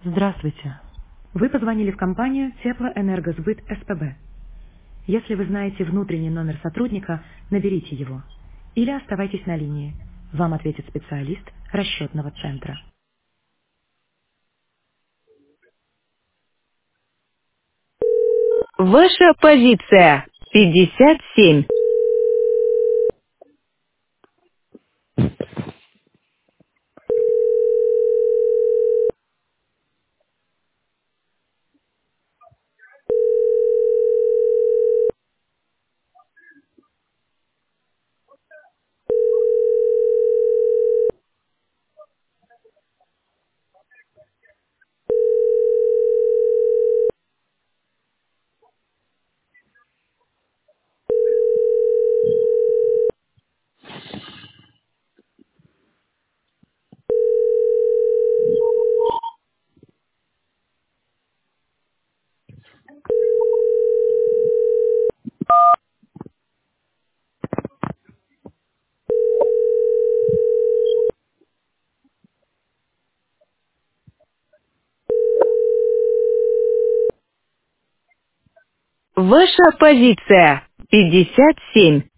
Здравствуйте. Вы позвонили в компанию Теплоэнергосбыт СПБ. Если вы знаете внутренний номер сотрудника, наберите его. Или оставайтесь на линии. Вам ответит специалист расчетного центра. Ваша позиция 57. Ваша позиция 57.